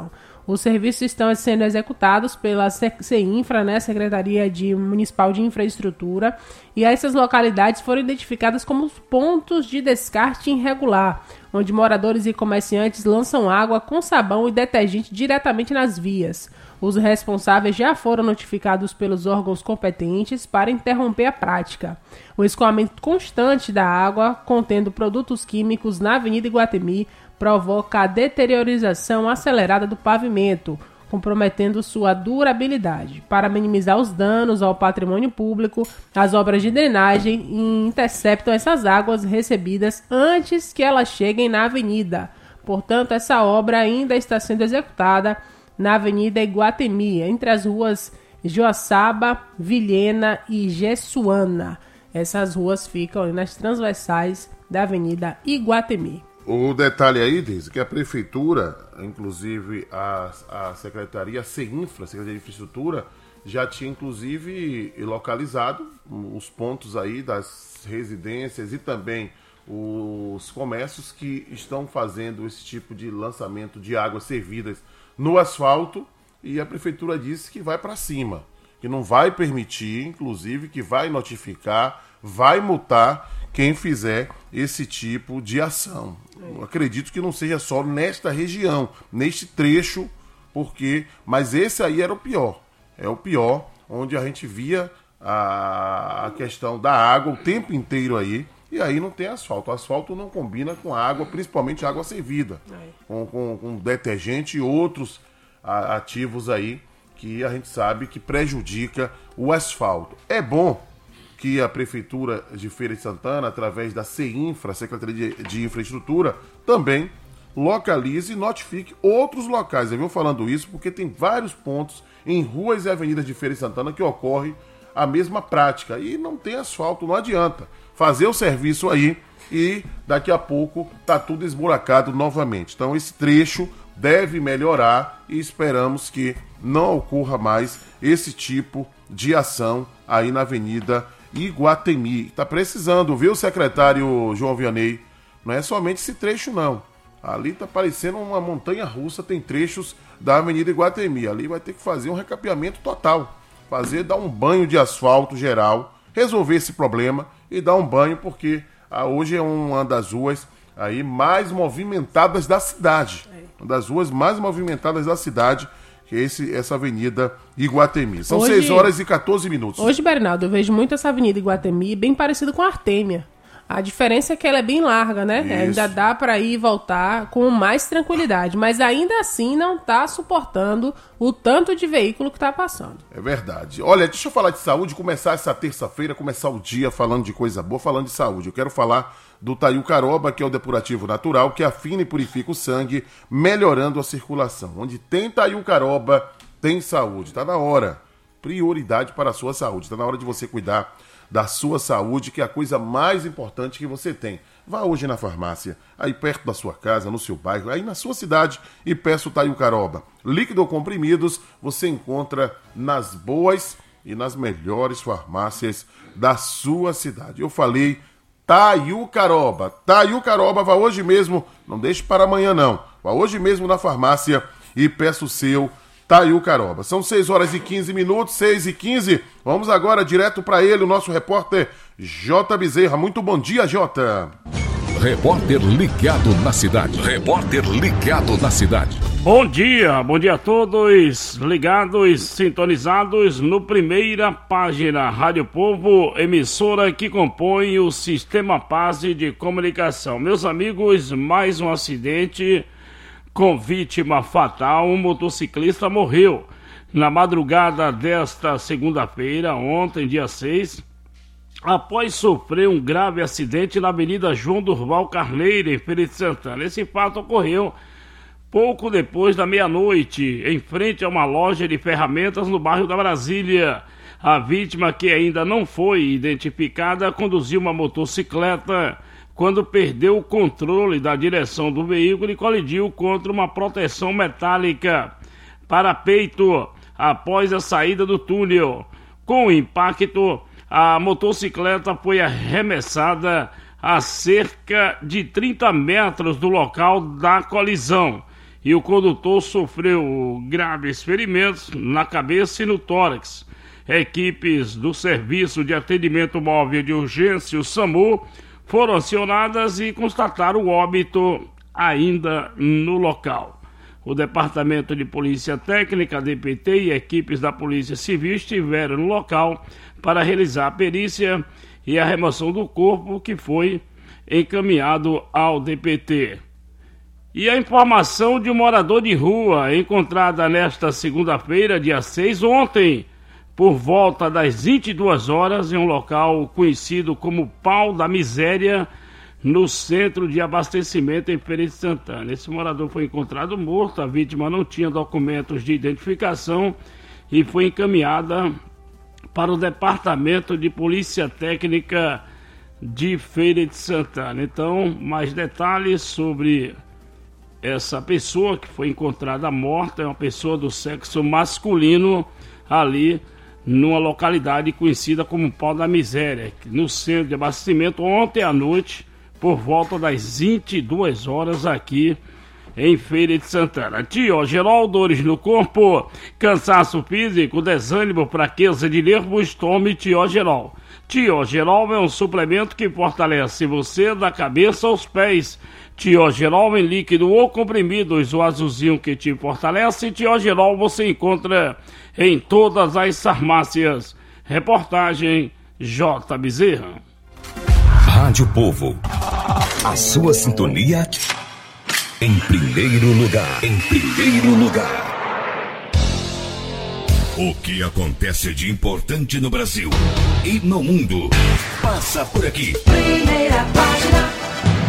Os serviços estão sendo executados pela CEINFRA, né, Secretaria Municipal de Infraestrutura, e essas localidades foram identificadas como pontos de descarte irregular, onde moradores e comerciantes lançam água com sabão e detergente diretamente nas vias. Os responsáveis já foram notificados pelos órgãos competentes para interromper a prática. O escoamento constante da água, contendo produtos químicos na Avenida Iguatemi, provoca a deteriorização acelerada do pavimento, comprometendo sua durabilidade. Para minimizar os danos ao patrimônio público, as obras de drenagem interceptam essas águas recebidas antes que elas cheguem na avenida. Portanto, essa obra ainda está sendo executada na Avenida Iguatemi, entre as ruas Joaçaba, Vilhena e Jessuana. Essas ruas ficam nas transversais da Avenida Iguatemi. O detalhe aí, Deise, que a Prefeitura, inclusive a Secretaria CEINFRA, Secretaria de Infraestrutura, já tinha inclusive localizado os pontos aí das residências e também os comércios que estão fazendo esse tipo de lançamento de águas servidas no asfalto, e a Prefeitura disse que vai para cima, que não vai permitir, inclusive que vai notificar, vai multar quem fizer esse tipo de ação. Eu acredito que não seja só nesta região, neste trecho, mas esse aí era o pior. É o pior, onde a gente via a questão da água o tempo inteiro aí, e aí não tem asfalto. O asfalto não combina com água, principalmente água servida, com detergente e outros ativos aí que a gente sabe que prejudica o asfalto. É bom que a Prefeitura de Feira de Santana, através da CEINFRA, Secretaria de Infraestrutura, também localize e notifique outros locais. Eu venho falando isso porque tem vários pontos em ruas e avenidas de Feira de Santana que ocorre a mesma prática. E não tem asfalto, não adianta fazer o serviço aí e daqui a pouco tá tudo esburacado novamente. Então esse trecho deve melhorar e esperamos que não ocorra mais esse tipo de ação aí na Avenida Iguatemi. Tá precisando, viu, secretário João Vianney? Não é somente esse trecho, não. Ali tá parecendo uma montanha-russa, tem trechos da Avenida Iguatemi. Ali vai ter que fazer um recapeamento total. Dar um banho de asfalto geral, resolver esse problema e dar um banho, porque hoje é uma das ruas aí mais movimentadas da cidade. Uma das ruas mais movimentadas da cidade, que é essa Avenida Iguatemi. São 6h14. Hoje, Bernardo, eu vejo muito essa Avenida Iguatemi bem parecida com a Artêmia. A diferença é que ela é bem larga, né? Isso. Ainda dá para ir e voltar com mais tranquilidade, mas ainda assim não está suportando o tanto de veículo que está passando. É verdade. Olha, deixa eu falar de saúde, começar essa terça-feira, começar o dia falando de coisa boa, falando de saúde. Eu quero falar do Taiu Caroba, que é o depurativo natural, que afina e purifica o sangue, melhorando a circulação. Onde tem Taiu Caroba, tem saúde. Está na hora. Prioridade para a sua saúde. Está na hora de você cuidar da sua saúde, que é a coisa mais importante que você tem. Vá hoje na farmácia, aí perto da sua casa, no seu bairro, aí na sua cidade, e peça o Taiu Caroba. Líquido ou comprimidos, você encontra nas boas e nas melhores farmácias da sua cidade. Eu falei Taiu Caroba. Taiu Caroba, vá hoje mesmo, não deixe para amanhã não. Vá hoje mesmo na farmácia e peça o seu Taiu Caroba. São 6h15, 6h15. Vamos agora direto para ele, o nosso repórter J. Bezerra. Muito bom dia, Jota. Repórter ligado na cidade. Repórter ligado na cidade. Bom dia a todos ligados, sintonizados no Primeira Página Rádio Povo, emissora que compõe o Sistema Paz de Comunicação. Meus amigos, mais um acidente com vítima fatal. Um motociclista morreu na madrugada desta segunda-feira, ontem, dia 6, após sofrer um grave acidente na Avenida João Durval Carneiro, em Feira de Santana. Esse fato ocorreu pouco depois da meia-noite, em frente a uma loja de ferramentas no bairro da Brasília. A vítima, que ainda não foi identificada, conduziu uma motocicleta quando perdeu o controle da direção do veículo e colidiu contra uma proteção metálica para peito após a saída do túnel. Com o impacto, a motocicleta foi arremessada a cerca de 30 metros do local da colisão e o condutor sofreu graves ferimentos na cabeça e no tórax. Equipes do Serviço de Atendimento Móvel de Urgência, o SAMU, foram acionadas e constataram o óbito ainda no local. O Departamento de Polícia Técnica, DPT, e equipes da Polícia Civil estiveram no local para realizar a perícia e a remoção do corpo, que foi encaminhado ao DPT. E a informação de um morador de rua encontrada nesta segunda-feira, dia 6, ontem, por volta das 22 horas, em um local conhecido como Pau da Miséria, no centro de abastecimento em Feira de Santana. Esse morador foi encontrado morto, a vítima não tinha documentos de identificação e foi encaminhada para o Departamento de Polícia Técnica de Feira de Santana. Então, mais detalhes sobre essa pessoa que foi encontrada morta, é uma pessoa do sexo masculino, ali numa localidade conhecida como Pau da Miséria, no centro de abastecimento, ontem à noite, por volta das 22 horas aqui em Feira de Santana. Tiogerol, dores no corpo, cansaço físico, desânimo, fraqueza de nervos, tome Tiogerol. Tiogerol é um suplemento que fortalece você da cabeça aos pés. Tiogerol em líquido ou comprimidos, o azulzinho que te fortalece. Tiogerol você encontra em todas as farmácias. Reportagem J. Bezerra. Rádio Povo, a sua sintonia em primeiro lugar. Em primeiro lugar. O que acontece de importante no Brasil e no mundo passa por aqui. Primeira página.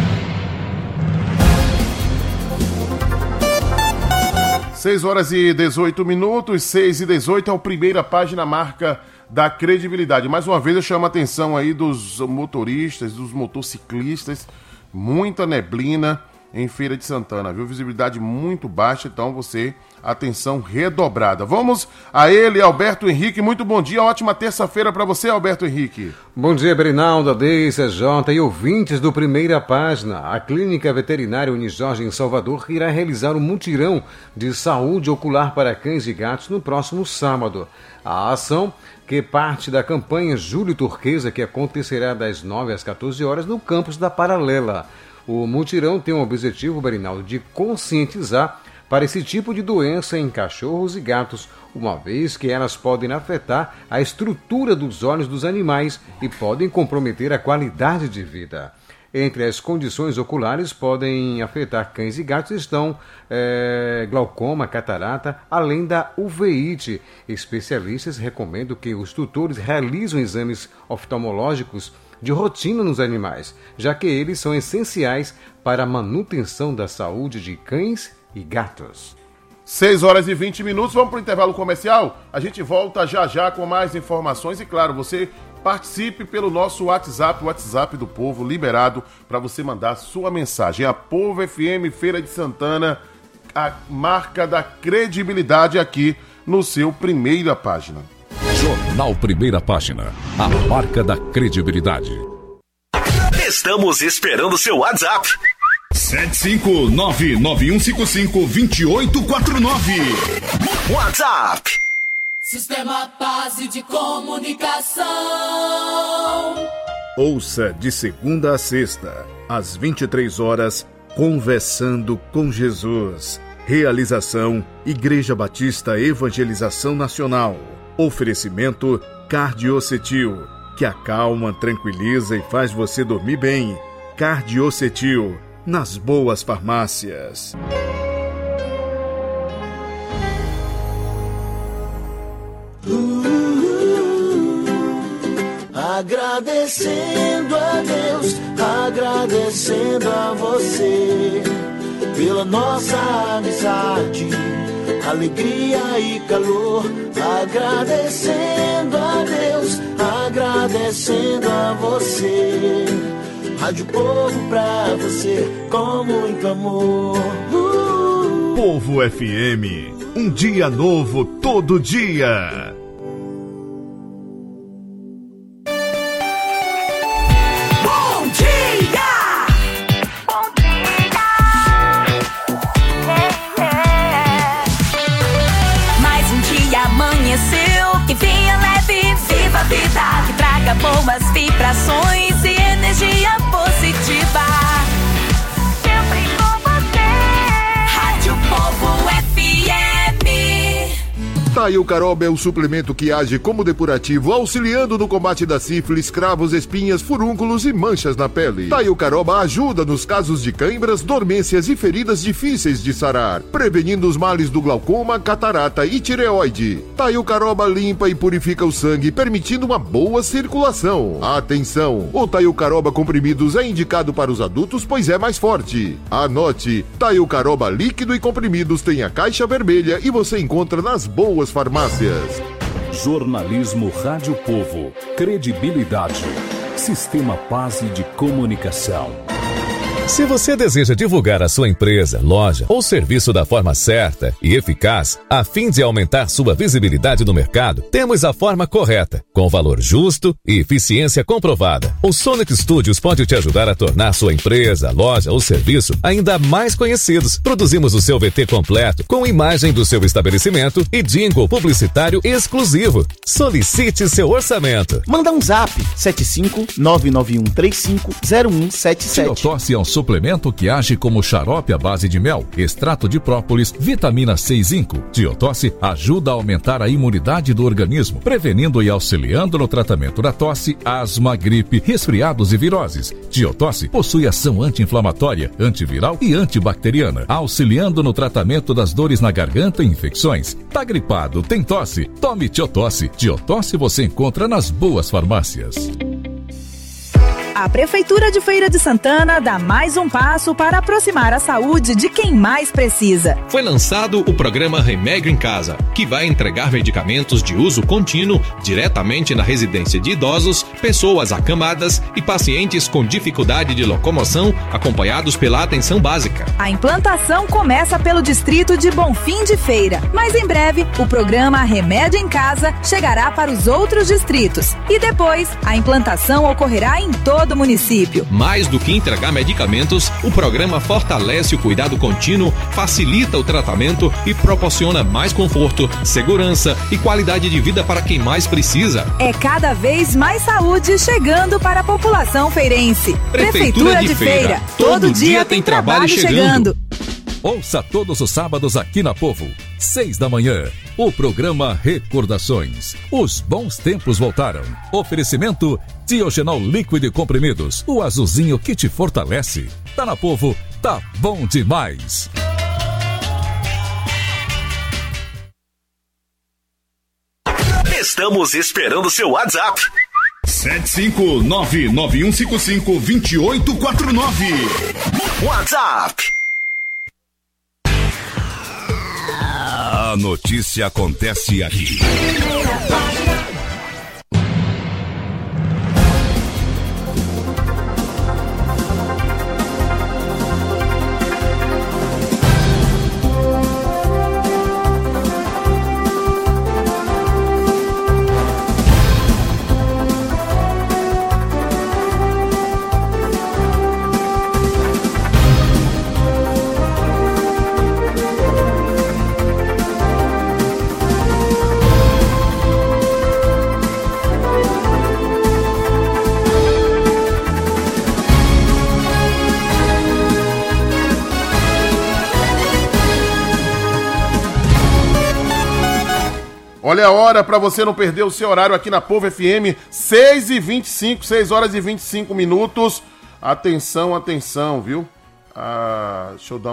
6 horas e 18 minutos, 6 e 18 é a primeira página, marca da credibilidade. Mais uma vez eu chamo a atenção aí dos motoristas, dos motociclistas, muita neblina em Feira de Santana, viu? Visibilidade muito baixa, então você, atenção redobrada. Vamos a ele, Alberto Henrique. Muito bom dia, ótima terça-feira para você, Alberto Henrique. Bom dia, Berinaldo, Adeis, Jota e ouvintes do Primeira Página. A Clínica Veterinária Unijorge em Salvador irá realizar um mutirão de saúde ocular para cães e gatos no próximo sábado. A ação, que parte da campanha Júlio Turquesa, que acontecerá das 9 às 14 horas no campus da Paralela. O mutirão tem o objetivo, Berinaldo, de conscientizar para esse tipo de doença em cachorros e gatos, uma vez que elas podem afetar a estrutura dos olhos dos animais e podem comprometer a qualidade de vida. Entre as condições oculares podem afetar cães e gatos estão glaucoma, catarata, além da uveíte. Especialistas recomendam que os tutores realizem exames oftalmológicos de rotina nos animais, já que eles são essenciais para a manutenção da saúde de cães e gatos. 6 horas e 20 minutos, vamos para o intervalo comercial? A gente volta já já com mais informações e, claro, você participe pelo nosso WhatsApp, o WhatsApp do Povo, liberado para você mandar sua mensagem. A Povo FM Feira de Santana, a marca da credibilidade aqui no seu Primeira Página. Jornal Primeira Página, a marca da credibilidade. Estamos esperando seu WhatsApp. 759-9155-2849. WhatsApp. Sistema Base de Comunicação. Ouça de segunda a sexta, às 23 horas, Conversando com Jesus. Realização Igreja Batista Evangelização Nacional. Oferecimento Cardiocetil, que acalma, tranquiliza e faz você dormir bem. Cardiocetil, nas boas farmácias. Agradecendo a Deus, agradecendo a você pela nossa amizade, alegria e calor. Agradecendo a Deus, agradecendo a você. Rádio Povo pra você com muito amor. Povo FM, um dia novo todo dia. boas vibrações e energia positiva. Sempre com você. Rádio Povo FM. Taiocaroba é o suplemento que age como depurativo, auxiliando no combate da sífilis, cravos, espinhas, furúnculos e manchas na pele. Taiocaroba ajuda nos casos de cãibras, dormências e feridas difíceis de sarar, prevenindo os males do glaucoma, catarata e tireoide. Taiocaroba limpa e purifica o sangue, permitindo uma boa circulação. Atenção! O Taiocaroba comprimidos é indicado para os adultos, pois é mais forte. Anote: Taiocaroba líquido e comprimidos tem a caixa vermelha e você encontra nas boas farmácias. Jornalismo Rádio Povo. Credibilidade. Sistema Paz de Comunicação. Se você deseja divulgar a sua empresa, loja ou serviço da forma certa e eficaz, a fim de aumentar sua visibilidade no mercado, temos a forma correta, com valor justo e eficiência comprovada. O Sonic Studios pode te ajudar a tornar sua empresa, loja ou serviço ainda mais conhecidos. Produzimos o seu VT completo, com imagem do seu estabelecimento e jingle publicitário exclusivo. Solicite seu orçamento. Manda um zap, 75991350177. Tiotosse é um suplemento que age como xarope à base de mel, extrato de própolis, vitamina C e zinco. Tiotosse ajuda a aumentar a imunidade do organismo, prevenindo e auxiliando no tratamento da tosse, asma, gripe, resfriados e viroses. Tiotosse possui ação anti-inflamatória, antiviral e antibacteriana, auxiliando no tratamento das dores na garganta e infecções. Tá gripado, tem tosse? Tome Tiotosse. Tiotosse você encontra nas boas farmácias. A Prefeitura de Feira de Santana dá mais um passo para aproximar a saúde de quem mais precisa. Foi lançado o programa Remédio em Casa, que vai entregar medicamentos de uso contínuo diretamente na residência de idosos, pessoas acamadas e pacientes com dificuldade de locomoção, acompanhados pela atenção básica. A implantação começa pelo distrito de Bonfim de Feira, mas em breve o programa Remédio em Casa chegará para os outros distritos. E depois, a implantação ocorrerá em todo do município. Mais do que entregar medicamentos, o programa fortalece o cuidado contínuo, facilita o tratamento e proporciona mais conforto, segurança e qualidade de vida para quem mais precisa. É cada vez mais saúde chegando para a população feirense. Prefeitura de Feira. Todo dia tem trabalho chegando. Ouça todos os sábados aqui na Povo, 6 da manhã, o programa Recordações. Os bons tempos voltaram. Oferecimento Diogenol líquido e comprimidos, o azulzinho que te fortalece. Tá na Povo, tá bom demais. Estamos esperando seu WhatsApp. 75991552849. WhatsApp. A notícia acontece aqui. Olha a hora para você não perder o seu horário aqui na Povo FM, 6h25, 6 horas e 25 minutos. Atenção, atenção, viu? Deixa eu dar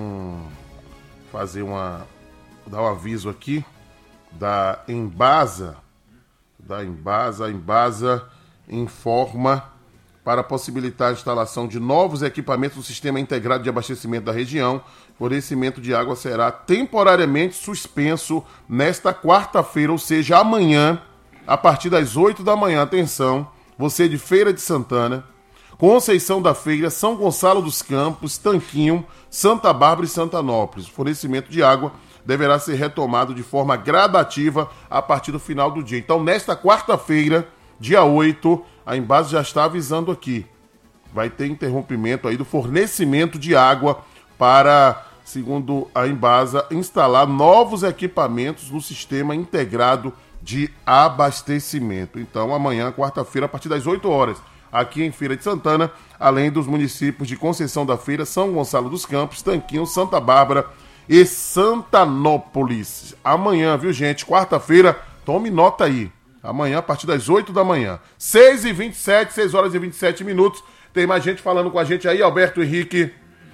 dar um aviso aqui da Embasa. A Embasa informa para possibilitar a instalação de novos equipamentos do Sistema Integrado de Abastecimento da região. O fornecimento de água será temporariamente suspenso nesta quarta-feira, ou seja, amanhã, a partir das 8 da manhã. Atenção, você de Feira de Santana, Conceição da Feira, São Gonçalo dos Campos, Tanquinho, Santa Bárbara e Santanópolis. O fornecimento de água deverá ser retomado de forma gradativa a partir do final do dia. Então, nesta quarta-feira, dia 8, a Embasa já está avisando aqui. Vai ter interrompimento aí do fornecimento de água para, segundo a Embasa, instalar novos equipamentos no Sistema Integrado de abastecimento. Então, amanhã, quarta-feira, a partir das 8 horas, aqui em Feira de Santana, além dos municípios de Conceição da Feira, São Gonçalo dos Campos, Tanquinho, Santa Bárbara e Santanópolis. Amanhã, viu, gente? Quarta-feira, tome nota aí. Amanhã, a partir das 8 da manhã. 6h27, 6 horas e 27 minutos. Tem mais gente falando com a gente aí, Alberto Henrique.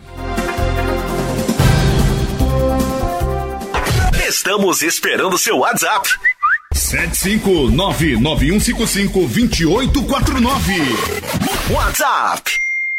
Estamos esperando seu WhatsApp. 759-9155-2849. WhatsApp.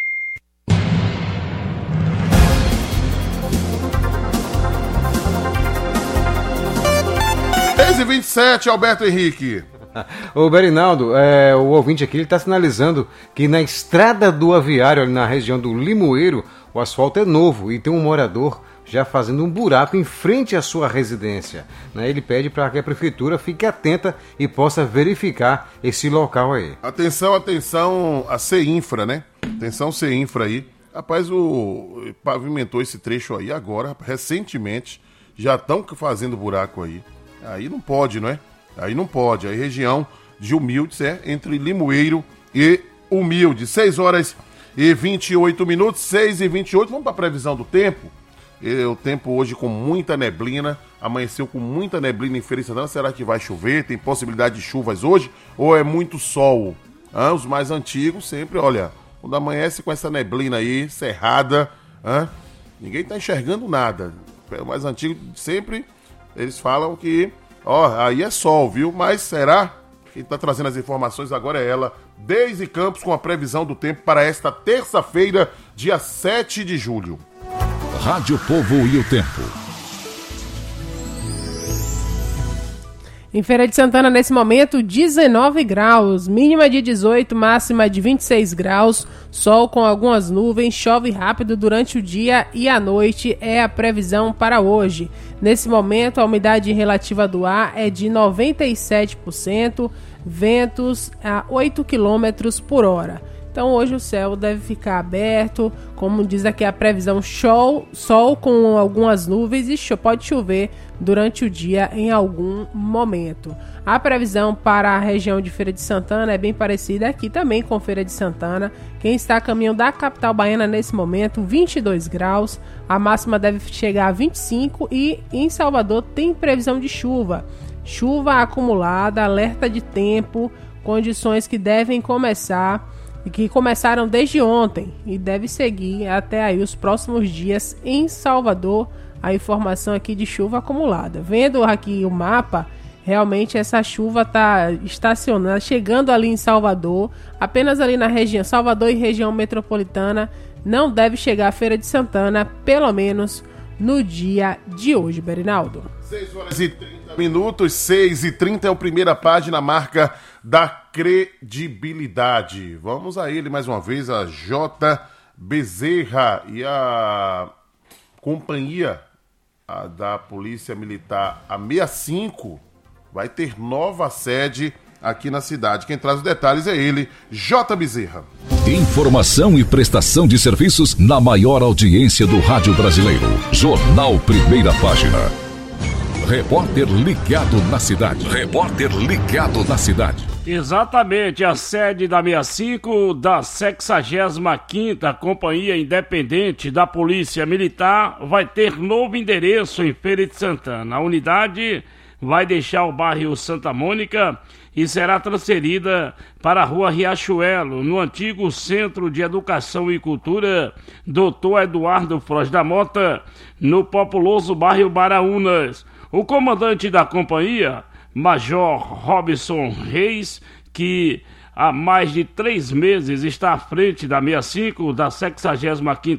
E 27, Alberto Henrique. Ô Berinaldo, o ouvinte aqui está sinalizando que na estrada do aviário, ali na região do Limoeiro, o asfalto é novo e tem um morador já fazendo um buraco em frente à sua residência. Ele pede para que a prefeitura fique atenta e possa verificar esse local aí. Atenção, a CEINFRA, né? Atenção, CEINFRA aí. Rapaz, pavimentou esse trecho aí agora, recentemente. Já estão fazendo buraco aí. Aí não pode, não é? Aí não pode. Aí região de Humildes, entre Limoeiro e Humildes. 6 horas e 28 minutos, 6h28. Vamos para a previsão do tempo? O tempo hoje com muita neblina, amanheceu com muita neblina em Feira de Santana. Será que vai chover? Tem possibilidade de chuvas hoje? Ou é muito sol? Os mais antigos sempre, olha, quando amanhece com essa neblina aí, cerrada, ninguém tá enxergando nada. O mais antigo sempre, eles falam que, aí é sol, viu? Mas será? Quem tá trazendo as informações agora é ela, Deise Campos, com a previsão do tempo para esta terça-feira, dia 7 de julho. Rádio Povo e o tempo. Em Feira de Santana, nesse momento, 19 graus, mínima de 18, máxima de 26 graus, sol com algumas nuvens, chove rápido durante o dia e à noite é a previsão para hoje. Nesse momento, a umidade relativa do ar é de 97%, ventos a 8 km por hora. Então hoje o céu deve ficar aberto, como diz aqui a previsão, sol com algumas nuvens e pode chover durante o dia em algum momento. A previsão para a região de Feira de Santana é bem parecida aqui também com Feira de Santana. Quem está a caminho da capital baiana nesse momento, 22 graus, a máxima deve chegar a 25 e em Salvador tem previsão de chuva. Chuva acumulada, alerta de tempo, condições que devem começar e que começaram desde ontem e deve seguir até aí os próximos dias em Salvador. A informação aqui de chuva acumulada. Vendo aqui o mapa, realmente essa chuva está estacionando, chegando ali em Salvador, apenas ali na região Salvador e região metropolitana. Não deve chegar à Feira de Santana, pelo menos no dia de hoje, Berinaldo. 6 horas e 30 minutos, 6h30 é a primeira página, marca da credibilidade. Vamos a ele mais uma vez, a J. Bezerra e a companhia da Polícia Militar, a 65, vai ter nova sede aqui na cidade. Quem traz os detalhes é ele, J. Bezerra. Informação e prestação de serviços na maior audiência do rádio brasileiro. Jornal Primeira Página. Repórter ligado na cidade. Repórter ligado na cidade. Exatamente, a sede da 65 da 65ª Companhia Independente da Polícia Militar vai ter novo endereço em Feira de Santana. A unidade vai deixar o bairro Santa Mônica e será transferida para a Rua Riachuelo, no antigo Centro de Educação e Cultura Dr. Eduardo Froz da Mota, no populoso bairro Baraúnas. O comandante da companhia, Major Robson Reis, que há mais de 3 meses está à frente da 65 da 65ª